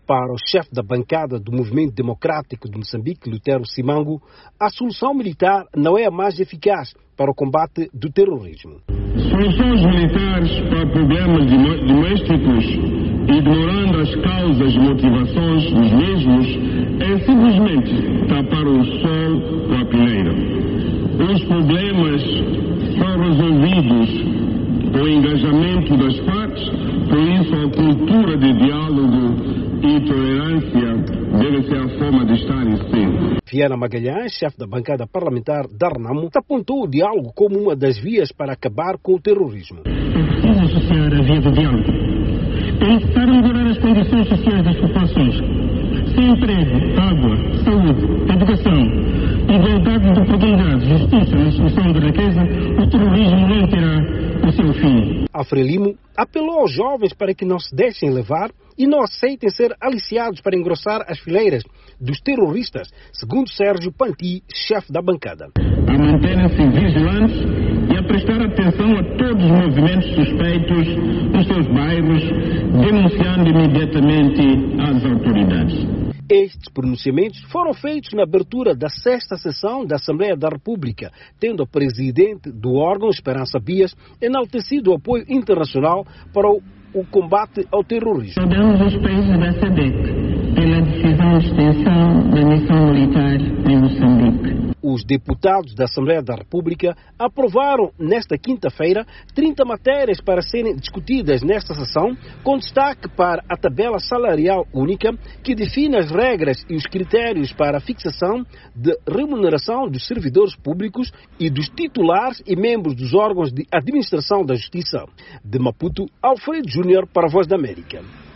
Para o chefe da bancada do Movimento Democrático de Moçambique, Lutero Simango, a solução militar não é a mais eficaz para o combate do terrorismo. Soluções militares para problemas domésticos, ignorando as causas e motivações dos mesmos, é simplesmente tapar o sol com a peneira. Os problemas são resolvidos com o engajamento das partes, por isso a cultura de diálogo e tolerância deve ser a forma de estar e ser. Viana Magalhães, chefe da bancada parlamentar da RENAMO, apontou o diálogo como uma das vias para acabar com o terrorismo. É preciso associar a via do diálogo. É necessário melhorar as condições sociais das populações. Sem emprego, água, saúde, educação, igualdade de oportunidades, justiça na distribuição de riqueza, o terrorismo não terá o seu fim. Alfrelimo apelou aos jovens para que não se deixem levar e não aceitem ser aliciados para engrossar as fileiras dos terroristas, segundo Sérgio Panti, chefe da bancada. A manterem-se vigilantes e a prestar atenção a todos os movimentos suspeitos nos seus bairros, denunciando imediatamente às autoridades. Estes pronunciamentos foram feitos na abertura da 6ª sessão da Assembleia da República, tendo o presidente do órgão, Esperança Bias, enaltecido o apoio internacional para o combate ao terrorismo. Saudamos os países da SADC pela decisão de extensão da missão militar em Moçambique. Os deputados da Assembleia da República aprovaram nesta quinta-feira 30 matérias para serem discutidas nesta sessão, com destaque para a tabela salarial única, que define as regras e os critérios para a fixação de remuneração dos servidores públicos e dos titulares e membros dos órgãos de administração da Justiça. De Maputo, Alfredo Júnior para a Voz da América.